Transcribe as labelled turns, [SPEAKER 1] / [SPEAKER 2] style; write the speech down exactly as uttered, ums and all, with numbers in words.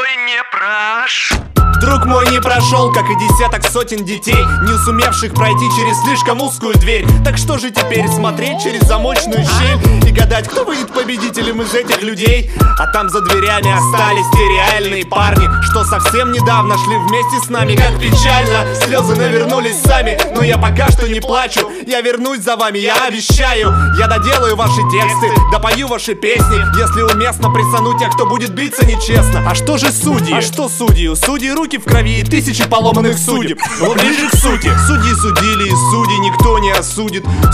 [SPEAKER 1] не прошел.
[SPEAKER 2] Друг мой не прошел, как и десяток сотен детей, не сумевших пройти через слишком узкую дверь. Так что же теперь смотреть через замочную щель и гадать, кто выйдет победителем из этих людей? А там за дверями остались те реальные парни, что совсем недавно шли вместе с нами. Как печально, слезы навернулись сами, но я пока что не плачу. Я вернусь за вами, я обещаю. Я доделаю ваши тексты, допою ваши песни, если уместно присану тех, кто будет биться нечестно. А что же судьи? А что судьи? У судей руки в крови и тысячи поломанных судеб. Вот ближе к сути. Судьи судили и судей никто не осудит.